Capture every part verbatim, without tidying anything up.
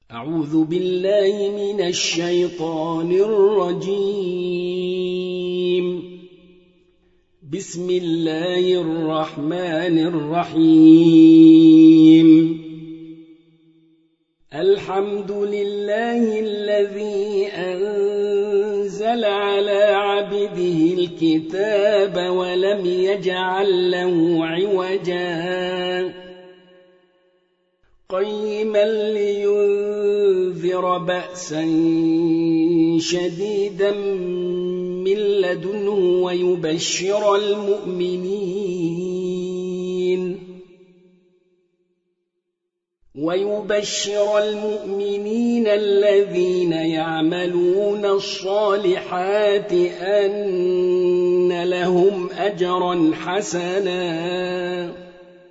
أعوذ بالله من الشيطان الرجيم. بسم الله الرحمن الرحيم. الحمد لله الذي أنزل على عبده الكتاب ولم يجعل له عوجا قيما لينذر بأسا شديدا من لدنه ويبشر المؤمنين ويبشر المؤمنين الذين يعملون الصالحات أن لهم أجرا حسنا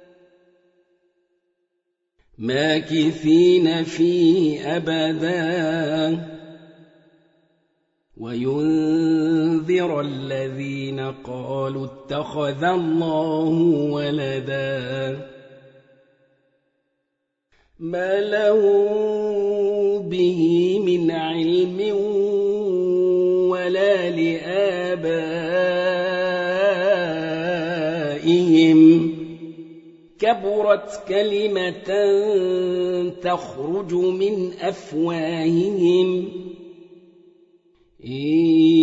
ماكثين فيه أبدا وينذر الذين قالوا اتخذ الله ولدا ما لهم به من علم ولا لآبائهم كبرت كلمة تخرج من أفواههم إن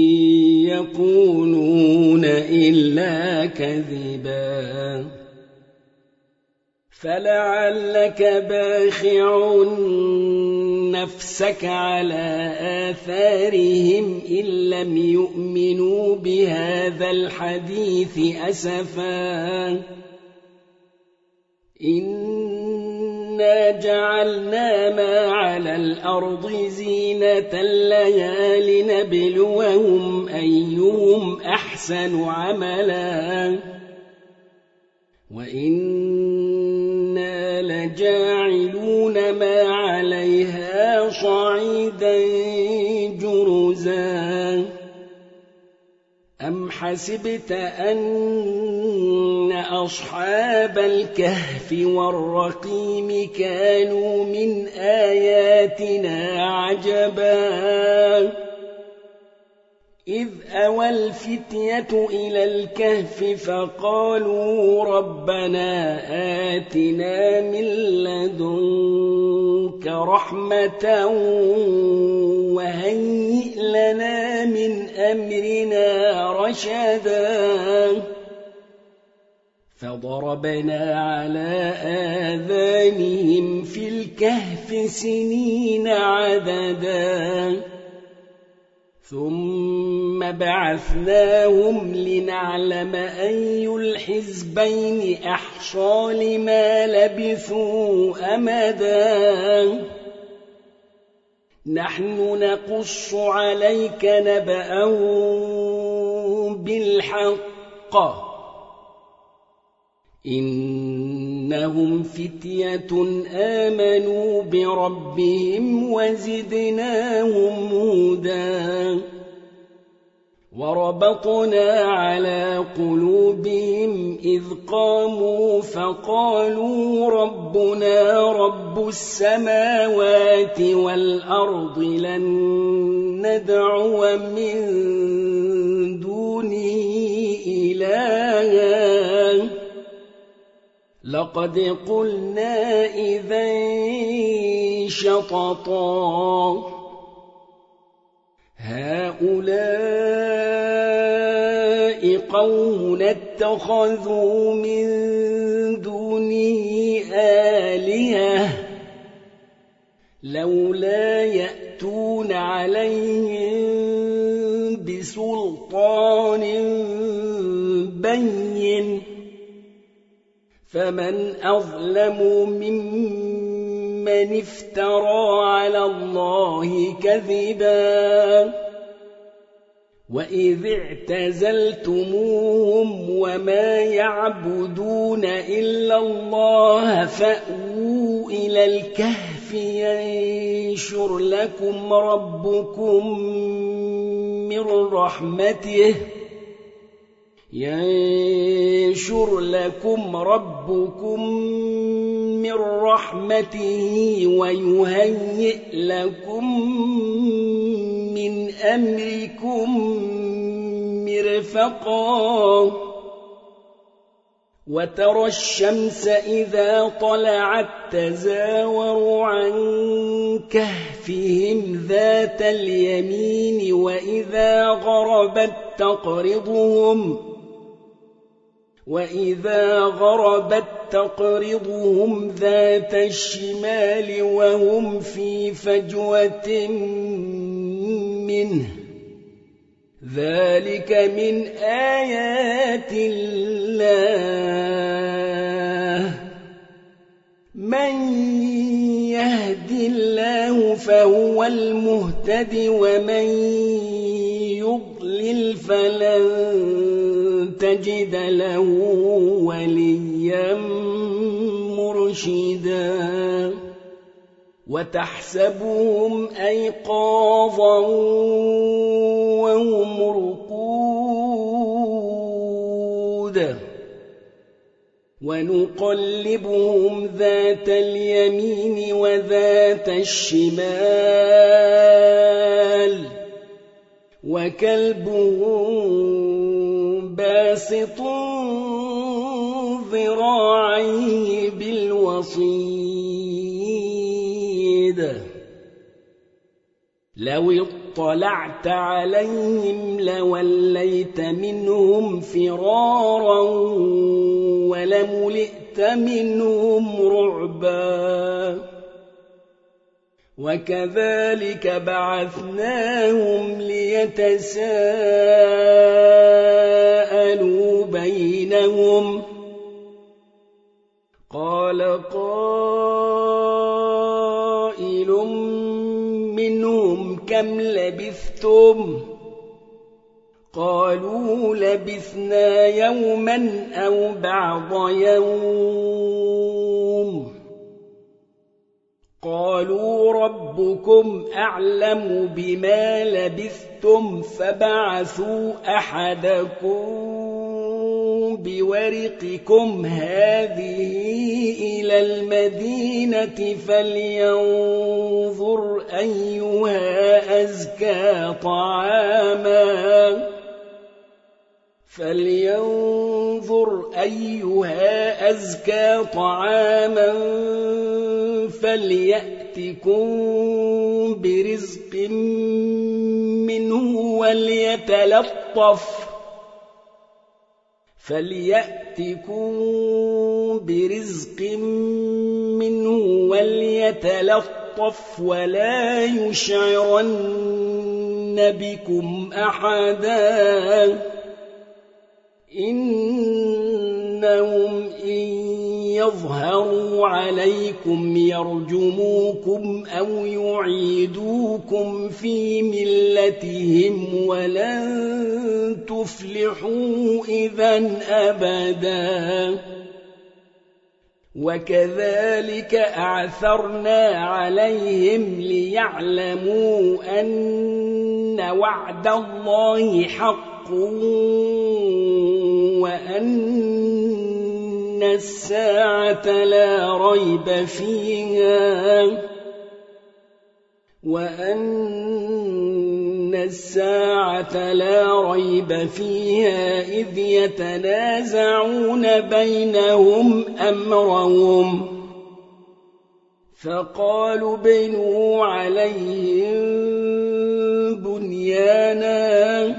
يقولون إلا كذبا فلعلك باخع نفسك على آثارهم إن لم يؤمنوا بهذا الحديث أسفا إنا جعلنا ما على الأرض زينة لها لنبلوهم أيهم أحسن عملا وإنا لجاعلون ما عليها صعيدا جرزا أم حسبت أن أصحاب الكهف والرقيم كانوا من آياتنا عجبا إذ أوى الفتية إلى الكهف فقالوا ربنا آتنا من لدنك رحمة وهيئ لنا من أمرنا رشدا فضربنا على آذانهم في الكهف سنين عددا ثم بعثناهم لنعلم أي الحزبين أحصى لما لبثوا أمدا نحن نقص عليك نبأهم بالحق إنهم فتية آمنوا بربهم وزدناهم هدى وربطنا على قلوبهم إذ قاموا فقالوا ربنا رب السماوات والأرض لن ندعو من دونه إلها لقد قلنا إذا شططا هؤلاء قوم اتخذوا من دونه آلهة لولا يأتون عليهم بسلطان بين فمن أظلم ممن افترى على الله كذبا وإذ اعتزلتموهم وما يعبدون إلا الله فأووا إلى الكهف ينشر لكم ربكم من رحمته ينشر لكم ربكم من من رحمته ويهيئ لكم من أمركم مرفقا وترى الشمس إذا طلعت تزاور عن كهفهم ذات اليمين وإذا غربت تقرضهم وإذا غربت تقرضهم ذات الشمال وهم في فجوة منه ذلك من آيات الله من يهد الله فهو المهتد ومن يضلل فلن تجد له وليا مرشدا وتحسبهم أيقاظا وهم رقود ونقلبهم ذات اليمين وذات الشمال وكلبهم باسط ذراعيه بالوصيد لو اطلعت عليهم لوليت منهم فرارا ولملئت منهم رعبا وكذلك بعثناهم ليتساءلوا بينهم قال قائل منهم كم لبثتم قالوا لبثنا يوما أو بعض يوم قالوا ربكم أعلم بما لبثتم فبعثوا أحدكم بورقكم هذه إلى المدينة فلينظر أيها أزكى طعاما فلينظر أيها أزكى طعاما فليأتكم برزق منه وليتلطف فليأتكم برزق منه وليتلطف ولا يشعرن بكم أحدا إنهم إن يظهروا عليكم يرجموكم أو يعيدوكم في ملتهم ولن تفلحوا إذا أبدا وكذلك أعثرنا عليهم ليعلموا أن وعد الله حق وأن الساعة لا ريب فيها وأن الساعة لا ريب فيها إذ يتنازعون بينهم أمرهم فقالوا بنوا عليهم بنيانا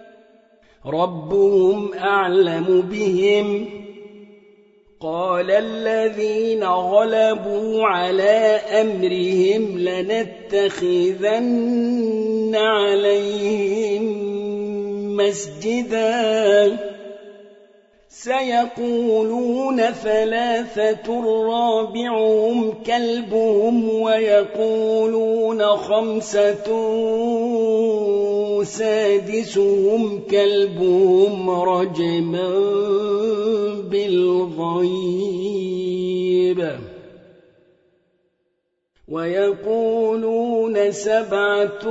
ربهم أعلم بهم قال الذين غلبوا على أمرهم لنتخذن عليهم مسجدا سيقولون ثلاثة رابعهم كلبهم ويقولون خمسة سادسهم كلبهم رجما بالغيب ويقولون سبعة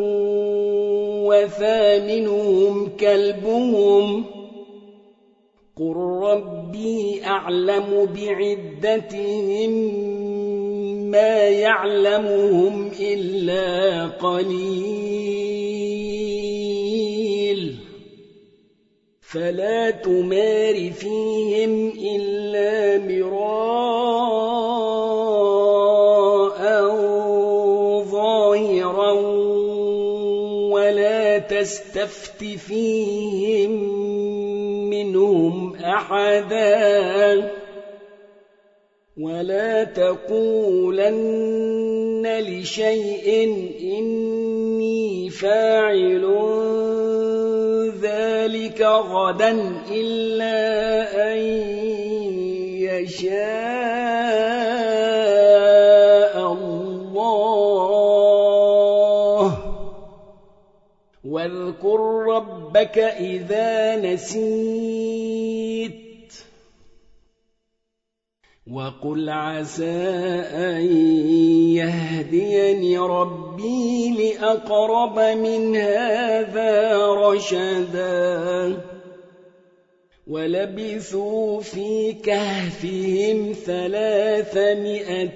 وثامنهم كلبهم قل ربي أعلم بعدتهم ما يعلمهم إلا قليل فلا تمار فيهم إلا مراء ظاهرا ولا تستفت فيهم منهم أحدا ولا تقولن لشيء إني فاعل ذلك غدا إلا أن يشاء الله واذكر ربك إذا نسيت وقل عسى أن يهديني ربي لأقرب من هذا رشدا ولبثوا في كهفهم ثلاثمائة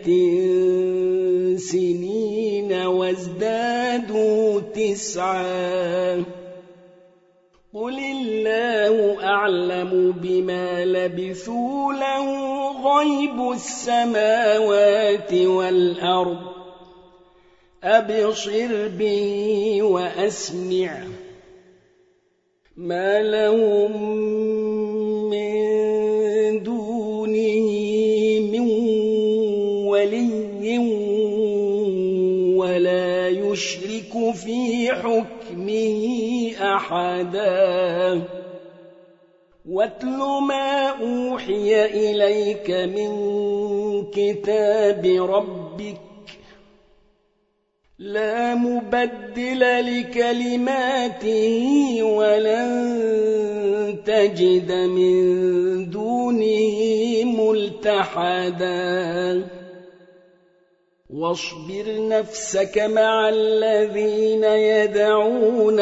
سنين وازدادوا تسعا قل الله أعلم بما لبثوا له غيب السماوات والأرض أبصر به وأسمع ما لهم من دونه من ولي ولا يشرك في حكمه أحدا واتل ما أوحي إليك من كتاب ربك لا مبدل لكلماته ولن تجد من دونه ملتحدا واصبر نفسك مع الذين يدعون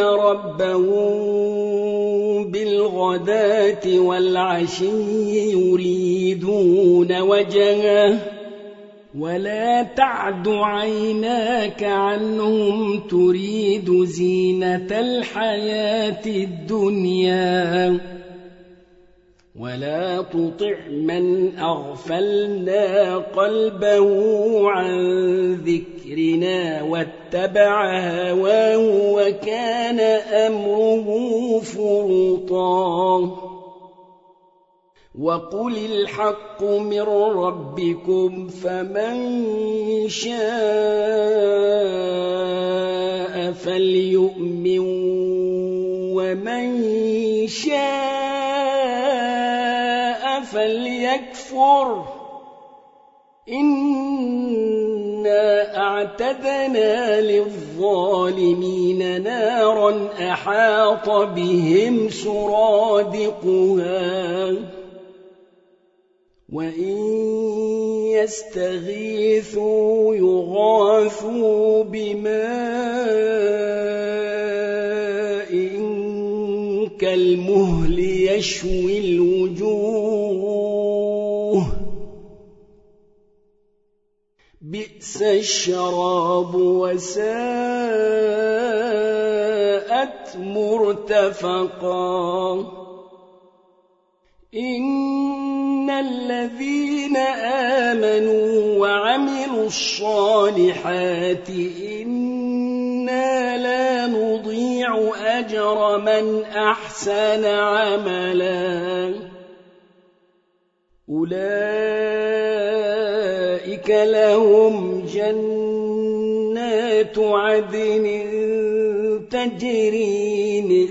ربهم بالغداة والعشي يريدون وجهه ولا تعد عيناك عنهم تريد زينة الحياة الدنيا ولا تطع من أغفلنا قلبه عن ذكرنا واتبع هواه وكان أمره فرطا وقل الحق من ربكم فمن شاء فليؤمن ومن شاء فليكفر إنا أعتدنا للظالمين نارا أحاط بهم سرادقها وإن يستغيثوا يغاثوا بماء كالمهل يشوي الوجوه بئس الشراب وساءت مرتفقا إن الذين آمنوا وعملوا الصالحات إنا لا نضيع أجر من أحسن عملا أولئك لهم جنات عدن تجري من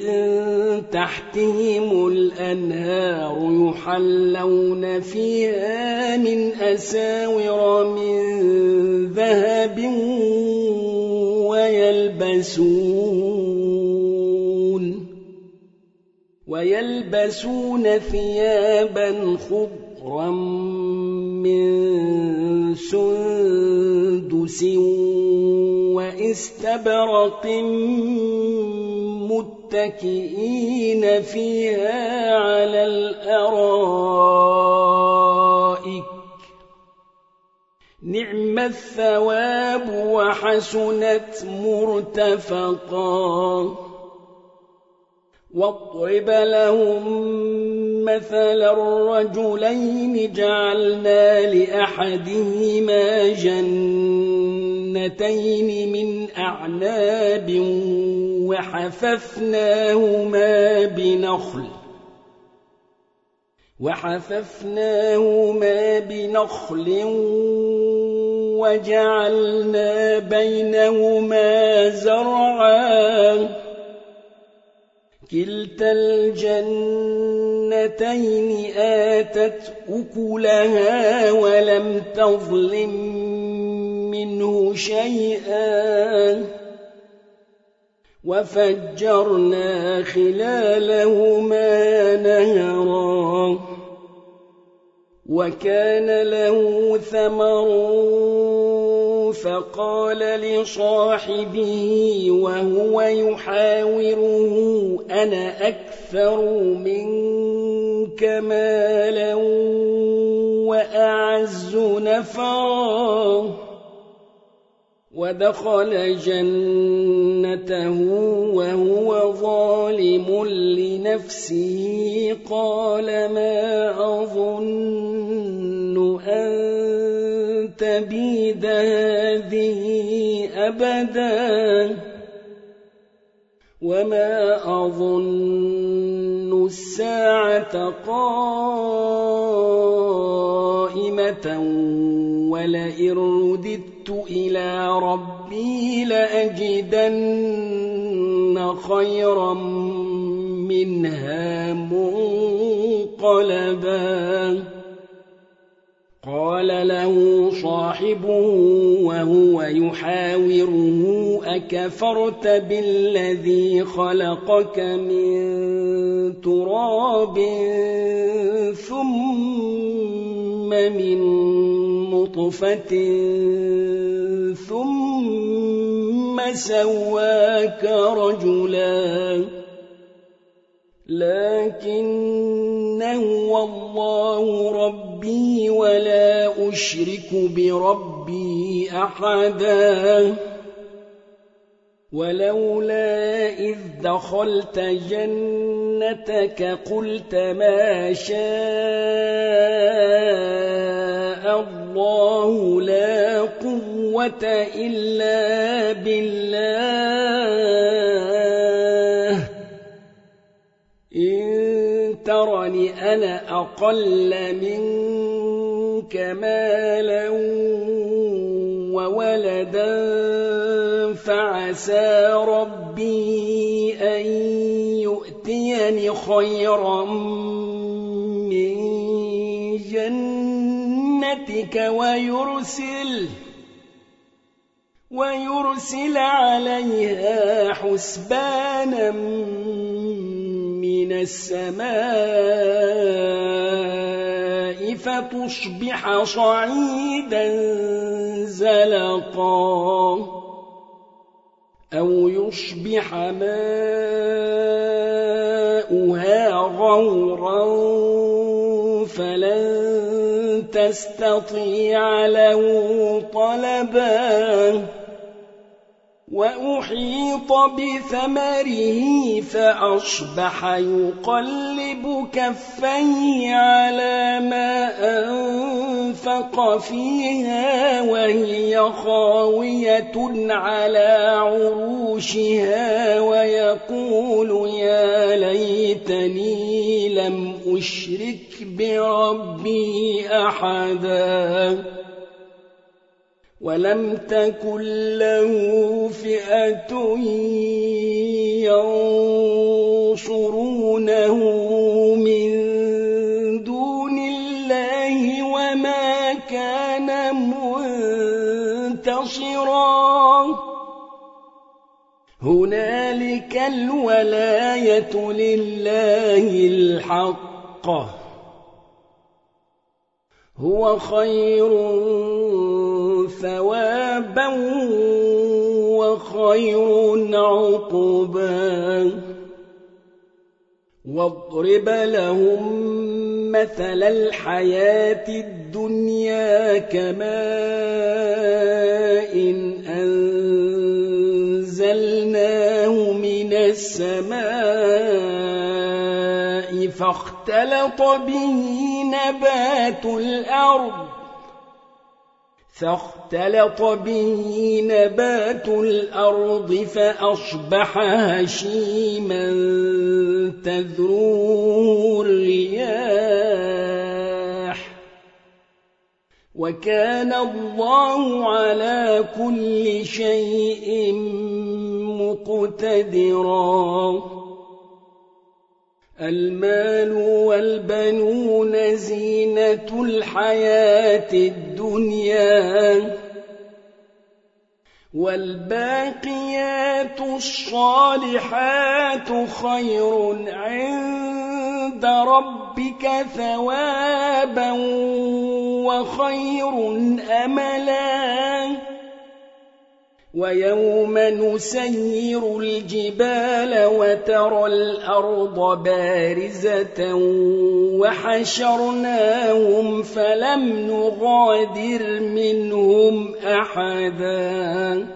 تحتهم الأنهار يحلون فيها من أساور من ذهب ويلبسون ويلبسون ثيابا خضرا من سندس واستبرق متكئين فيها على الأرائك نعم الثواب وحسنت مرتفقا واضرب لهم مثل الرجلين جعلنا لأحدهما جنتين من أعناب وحففناهما بنخل وحففناهما بنخل وجعلنا بينهما زرعا كلتا الجنتين آتت أكلها ولم تظلم منه شيئا وفجرنا خلالهما نهرا وكان له ثمر فقال لصاحبه وهو يحاوره أنا أكثر منك مالا وأعز نفرا ودخل جنته وهو ظالم لنفسه قال ما أظن أن تبيد هذه أبدا وما أظن الساعة قائمة ولئن رددت إلى ربي لأجدن خيرا منها منقلبا قال له صاحبه وهو يحاوره أكفرت بالذي خلقك من تراب ثم من نطفة ثم سواك رجلا لكن هو الله ربي ولا أشرك بربي أحدا ولولا إذ دخلت جنتك قلت ما شاء الله لا قوة إلا بالله إن ترني أنا أقل منك مالا وولدا فعسى ربي أن يؤتيني خيرا من جنتك ويرسل ويرسل عليها حسبانا من السماء فتصبح صعيدا زلقا أو يصبح ماؤها غورا فلن تستطيع له طلبا وأحيط بثمره فأصبح يقلب كفيه على ما أنفق فيها وهي خاوية على عروشها ويقول يا ليتني لم أشرك بربي أحدا ولم تكن له فئة ينصرونه من دون الله وما كان منتصرا هنالك الولاية لله الحق هو خير ثوابا خير عقبا واضرب لهم مثل الحياة الدنيا كماء أنزلناه من السماء فاختلط به نبات الأرض فاختلط به نبات الأرض فأصبح هشيما تذروه الرياح وكان الله على كل شيء مقتدرا المال والبنون زينة الحياة الدنيا والباقيات الصالحات خير عند ربك ثوابا وخير أملا ويوم نسير الجبال وترى الأرض بارزة وحشرناهم فلم نغادر منهم أحدا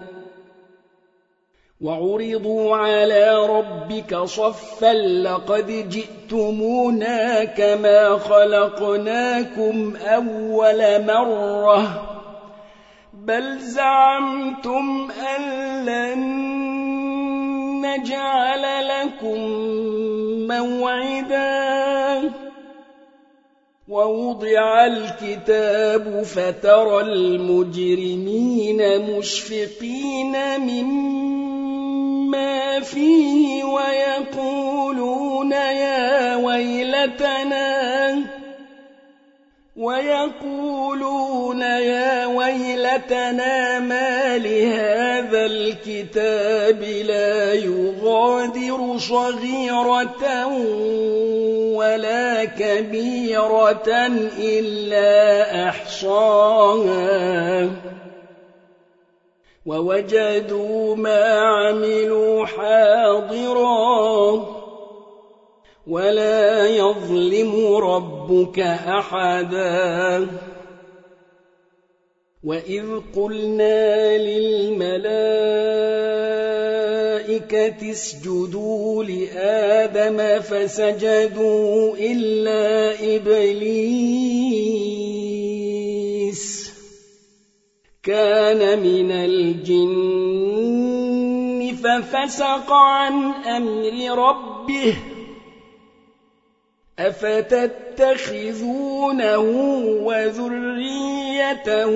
وعرضوا على ربك صفا لقد جئتمونا كما خلقناكم أول مرة بل زعمتم أن لن نجعل لكم موعدا ووضع الكتاب فترى المجرمين مشفقين مما فيه ويقولون يا ويلتنا ويقولون يا ويلتنا ما لهذا الكتاب لا يغادر صغيرة ولا كبيرة إلا أحصاها ووجدوا ما عملوا حاضرا ولا يظلم ربك أحدا وإذ قلنا للملائكة اسجدوا لآدم فسجدوا إلا إبليس كان من الجن ففسق عن أمر ربه أفتتخذونه وذريته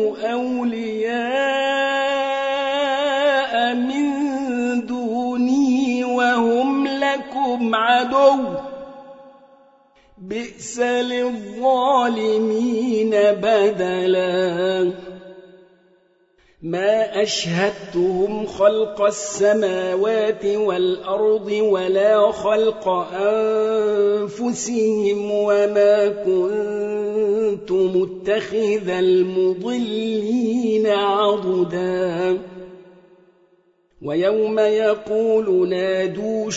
أولياء من دوني وهم لكم عدو بئس للظالمين بدلا ما أشهدتهم خلق السماوات والأرض ولا خلق أنفسهم وما كنت متخذ المضلين عضدا ويوم يقول نادوا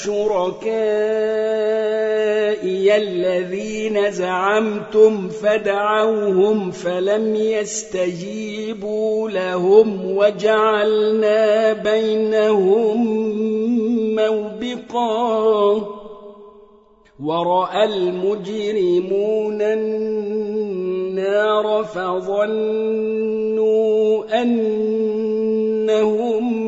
شركائي الذين زعمتم فدعوهم فلم يستجيبوا لهم وجعلنا بينهم موبقا ورأى المجرمون النار فظنوا أنهم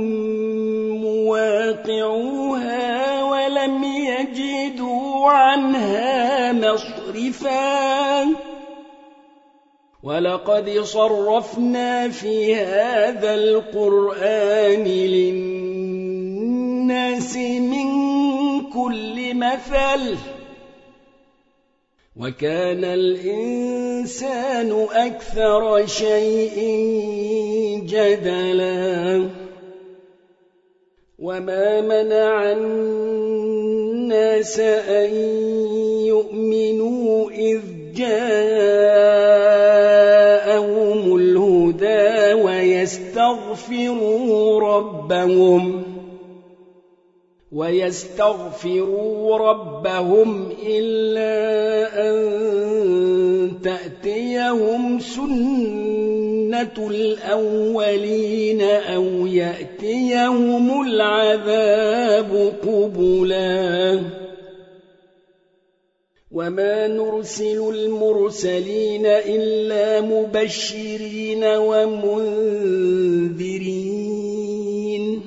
واقعوها ولم يجدوا عنها مصرفا ولقد صرفنا في هذا القرآن للناس من كل مثل وكان الإنسان أكثر شيء جدلا وما منع الناس أن يؤمنوا إذ جاءهم الهدى ويهدي ويستغفروا ربهم ويستغفروا ربهم إلا أن تأتيهم سنة الأولين أو يأتيهم العذاب قبلا وما نرسل المرسلين إلا مبشرين ومنذرين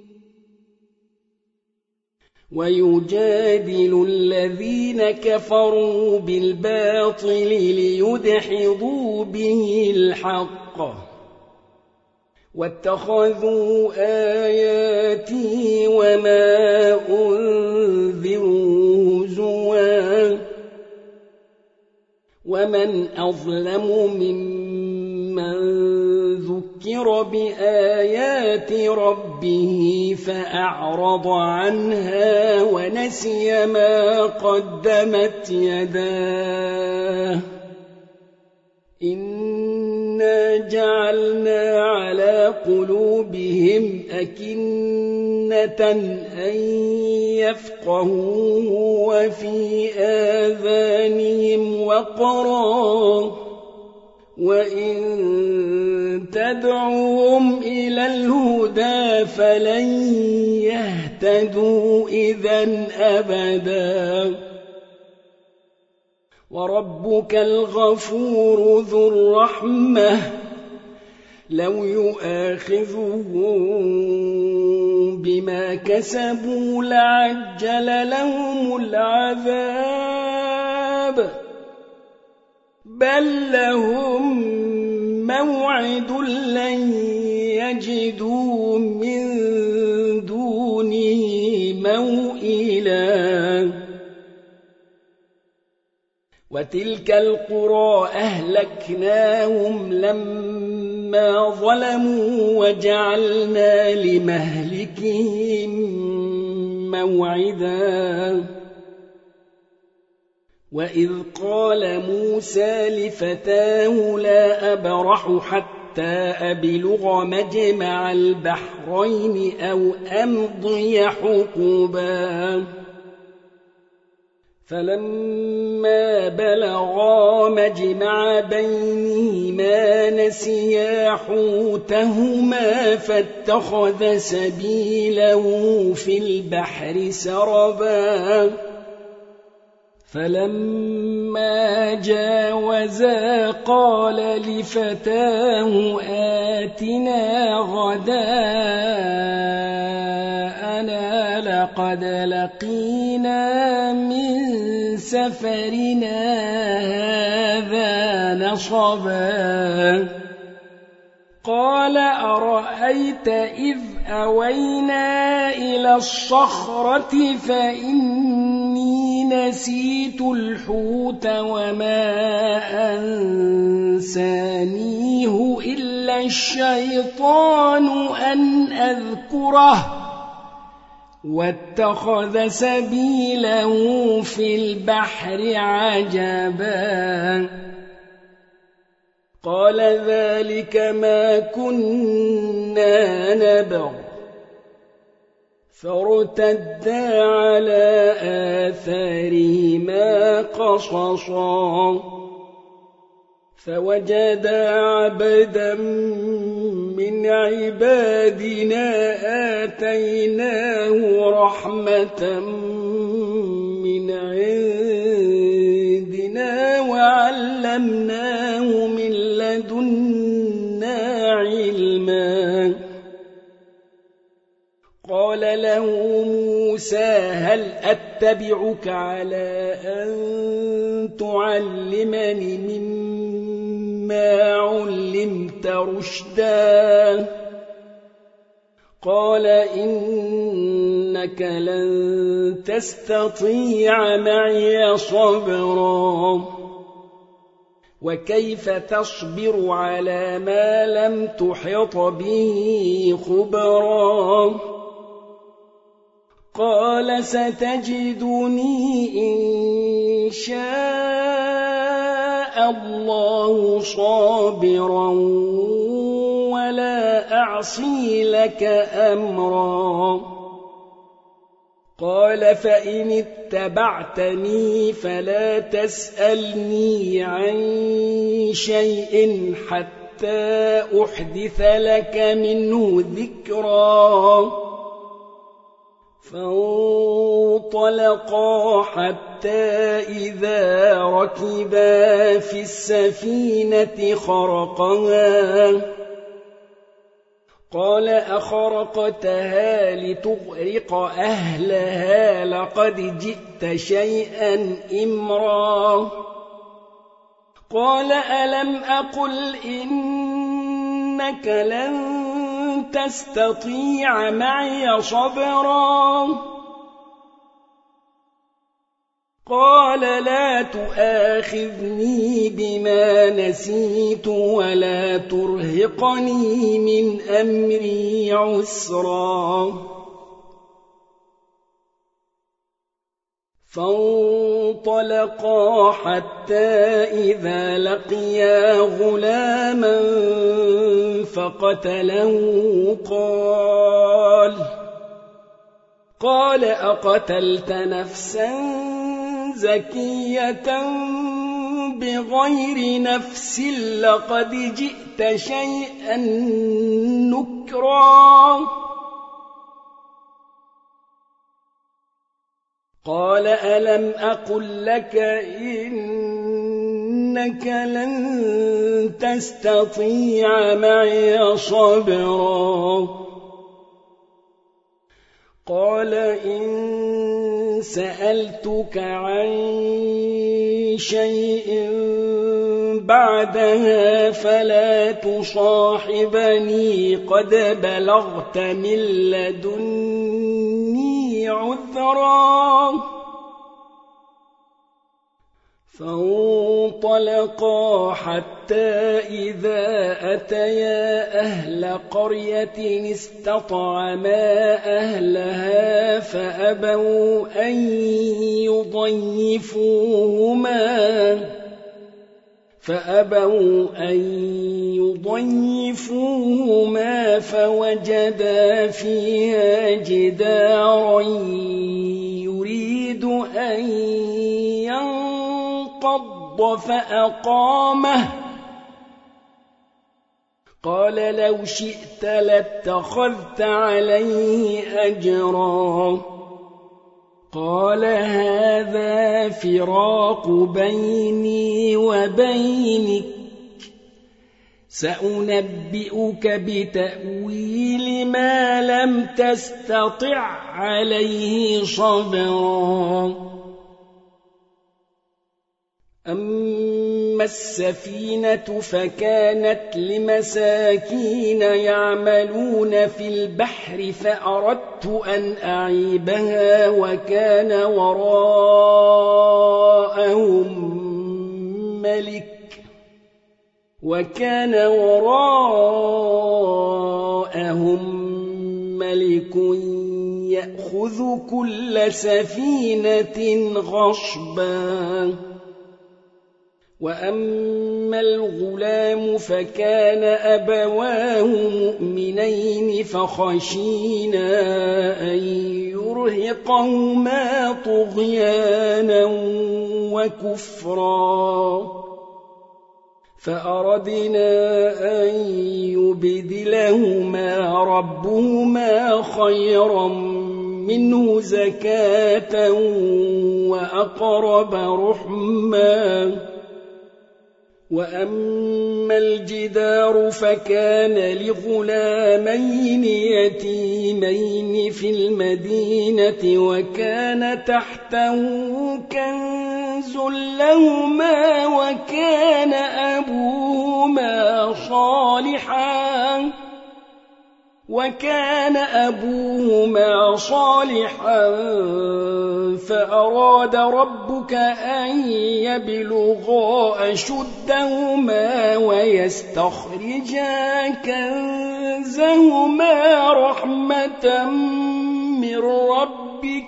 ويجادل الذين كفروا بالباطل ليدحضوا به الحق واتخذوا آياتي وما أنذروا هزوا ومن أظلم ممن ذكر بآيات ربه فأعرض عنها ونسي ما قدمت يداه إنا جعلنا على قلوبهم أكنة أن يفقهوه وفي آذانهم وقرا وإن تدعوهم إلى الهدى فلن يهتدوا إذا أبدا وربك الغفور ذو الرحمة لو يؤاخذهم بما كسبوا لعجل لهم العذاب بل لهم موعد لن يجدوا من دونه موئلا وتلك القرى أهلكناهم لما ظلموا وجعلنا لمهلكهم موعدا وإذ قال موسى لفتاه لا أبرح حتى أبلغ مجمع البحرين أو أمضي حقبا فلما بلغا مجمع بينهما نسيا حوتهما فاتخذ سبيله في البحر سربا فلما جاوزا قال لفتاه آتنا غداءنا لقد لقينا من سفرنا هذا نصبا قال أرأيت إذ أوينا إلى الصخرة فإني نسيت الحوت وما أنسانيه إلا الشيطان أن أذكره واتخذ سبيله في البحر عجبا قال ذلك ما كنا نبغ فارتدا على آثارهما قصصا فوجدا عبدا من عبادنا آتيناه رحمة من عندنا وعلمناه من لدنا علما قال له موسى هل أتبعك على أن تعلمني مما علمت رشدا قال إنك لن تستطيع معي صبرا وكيف تصبر على ما لم تحط به خبرا قال ستجدني إن شاء الله صابرا ولا أعصي لك أمرا قال فإن اتبعتني فلا تسألني عن شيء حتى أحدث لك منه ذكرا فانطلقا حتى إذا ركبا في السفينة خرقها قال أخرقتها لتغرق أهلها لقد جئت شيئا إمرا قال ألم أقل إنك لن تستطيع معي صبرا قال لا تؤاخذني بما نسيت ولا ترهقني من أمري عسرا فانطلقا حتى إذا لقيا غلاما فقتله قال قال أقتلت نفسا زكية بغير نفس لقد جئت شيئا نكرا قال ألم أقل لك إنك لن تستطيع معي صبرا قال إن سألتك عن شيء بعدها فلا تصاحبني قد بلغت من لدني عذرا فانطلقا حتى إذا أتيا أهل قرية استطعما أهلها فأبوا أن يضيفوهما فأبوا أن يضيفوهما فوجدا فيها جدارا يريد أن ينقض فأقامه قال لو شئت لاتخذت عليه أجرا قال هذا فراق بيني وبينك سأنبئك بتأويل ما لم تستطع عليه صبرا أما السفينة فكانت لمساكين يعملون في البحر فأردت أن أعيبها وكان وراءهم ملك وكان وراءهم ملك يأخذ كل سفينة غصبا وأما الغلام فكان أبواه مؤمنين فخشينا أن يرهقهما طغيانا وكفرا فأردنا أن يبدلهما ربهما خيرا منه زكاة وأقرب رحما وأما الجدار فكان لغلامين يتيمين في المدينة وكان تحته كنز لهما وكان أبوهما صالحا وكان أبوهما صالحا فأراد ربك أن يبلغا أشدهما ويستخرجا كنزهما رحمة من ربك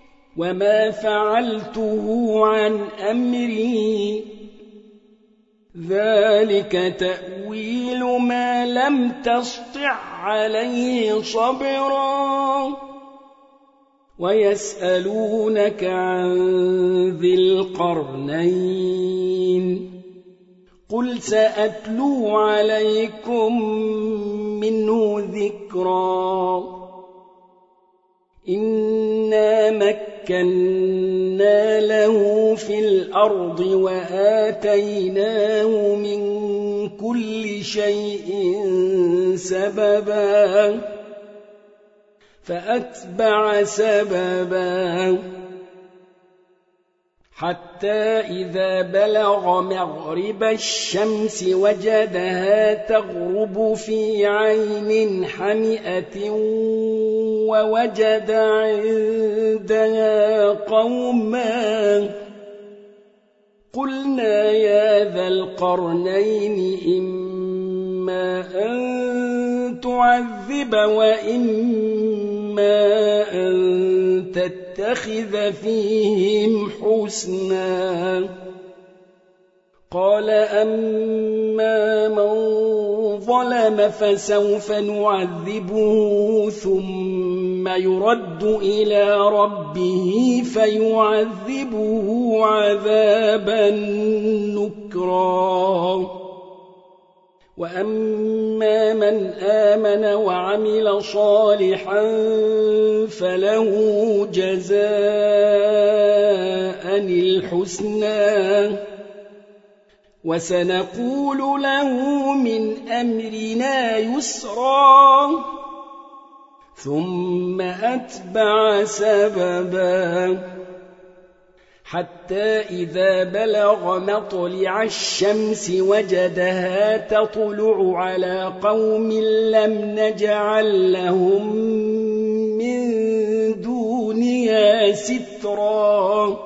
وما فعلته عن أمري ذلك تأويل ما لم تسطع عليه صبرا ويسألونك عن ذي القرنين قل سأتلو عليكم منه ذكرا إنا مكنا له في الأرض وآتيناه من كل شيء سببا فأتبع سببا حتى إذا بلغ مغرب الشمس وجدها تغرب في عين حمئة ووجد عندها قوما قلنا يا ذا القرنين إما أن تعذب وإما أن تتخذ فيهم حسنا قال أما من ظلم فسوف نعذبه ثم يرد إلى ربه فيعذبه عذابا نكرا وأما من آمن وعمل صالحا فله جزاء الحسنى وسنقول له من أمرنا يسرا ثم أتبع سببا حتى إذا بلغ مطلع الشمس وجدها تطلع على قوم لم نجعل لهم من دونها سترا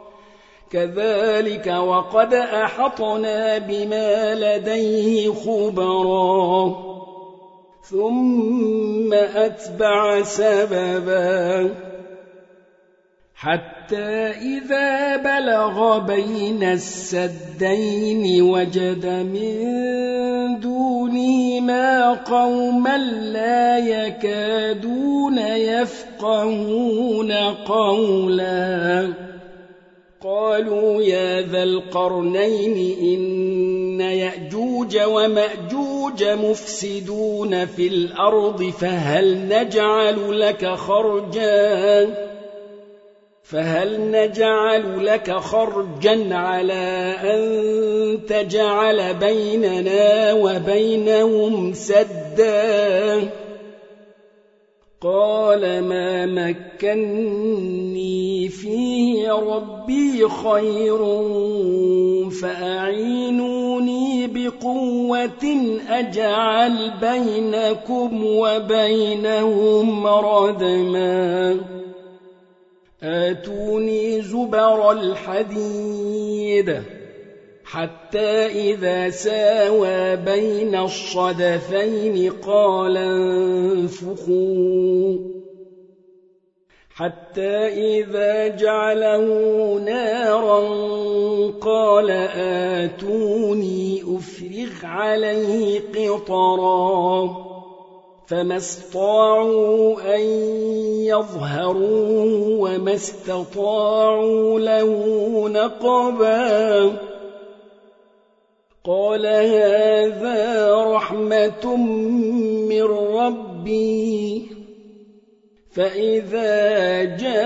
كذلك وقد أحطنا بما لديه خبرا ثم أتبع سببا حتى إذا بلغ بين السدين وجد من دونهما قوما لا يكادون يفقهون قولا قالوا يا ذا القرنين إن يأجوج ومأجوج مفسدون في الأرض فهل نجعل لك خرجا فهل نجعل لك خرجا على أن تجعل بيننا وبينهم سدا قال ما مكني فيه ربي خير فأعينوني بقوة أجعل بينكم وبينهم ردما آتوني زبر الحديد حتى إذا ساوى بين الصدفين قال انفخوا حتى إذا جعله نارا قال آتوني أفرغ عليه قطرا فما استطاعوا أن يظهروا وما استطاعوا له نقبا قال هذا رحمة من ربي فإذا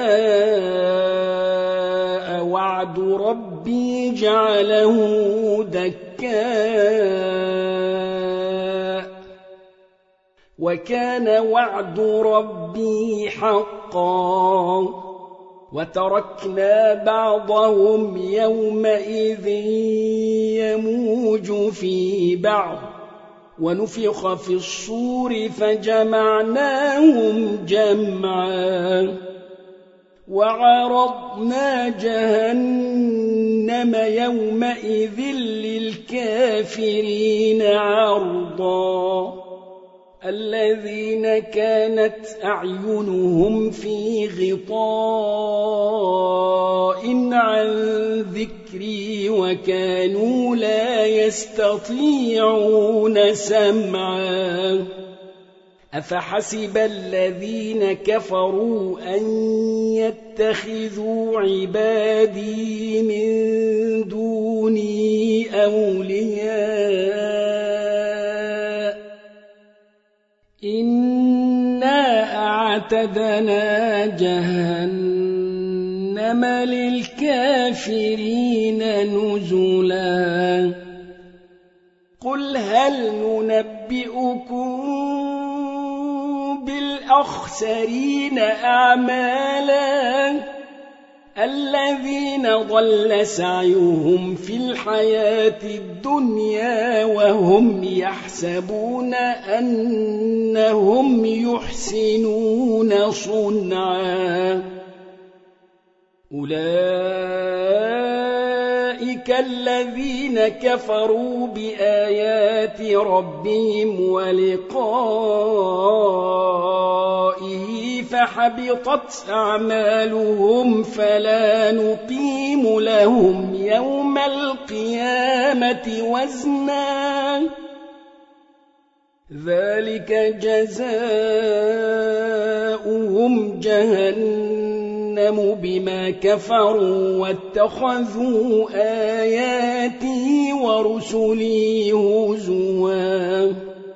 جاء وعد ربي جعله دكاء وكان وعد ربي حقا وتركنا بعضهم يومئذ يموج في بعض ونفخ في الصور فجمعناهم جمعا وعرضنا جهنم يومئذ للكافرين عرضا الذين كانت أعينهم في غطاء عن ذكري وكانوا لا يستطيعون سمعا أفحسب الذين كفروا أن يتخذوا عبادي من دوني أولياء إنا أعتدنا جهنم للكافرين نزلا قل هل ننبئكم بالأخسرين أعمالا الذين ضل سعيهم في الحياة الدنيا وهم يحسبون أنهم يحسنون صنعا أولئك الذين كفروا بآيات ربهم ولقائه فحبطت أعمالهم فلا نقيم لهم يوم القيامة وزنا ذلك جزاؤهم جهنم بما كفروا واتخذوا آياتي ورسلي هزوا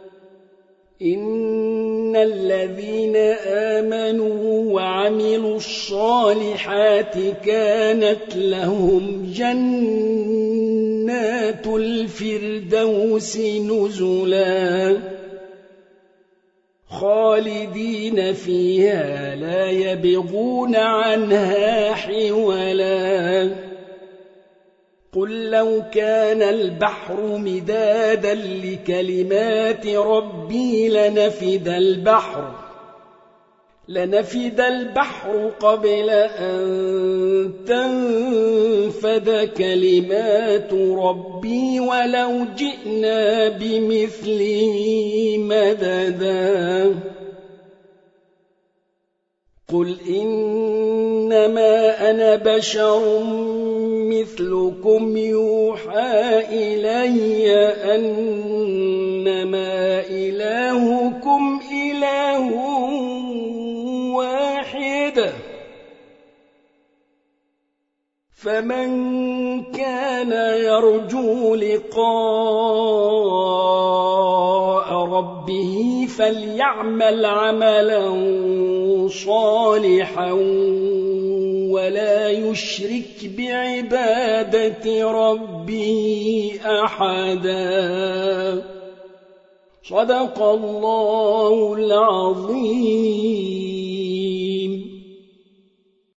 إن الذين آمنوا وعملوا الصالحات كانت لهم جنات الفردوس نزلا خالدين فيها لا يبغون عنها حولا قل لو كان البحر مدادا لكلمات ربي لنفد البحر لنفد البحر قبل أن تنفد كلمات ربي ولو جئنا بمثله مددا قل إنما أنا بشر مثلكم يوحى إلي أنما إلهكم إله واحد فمن كان يرجو لقاء ربه فليعمل عملا صالحا ولا يشرك بعبادة ربه أحدا صدق الله العظيم.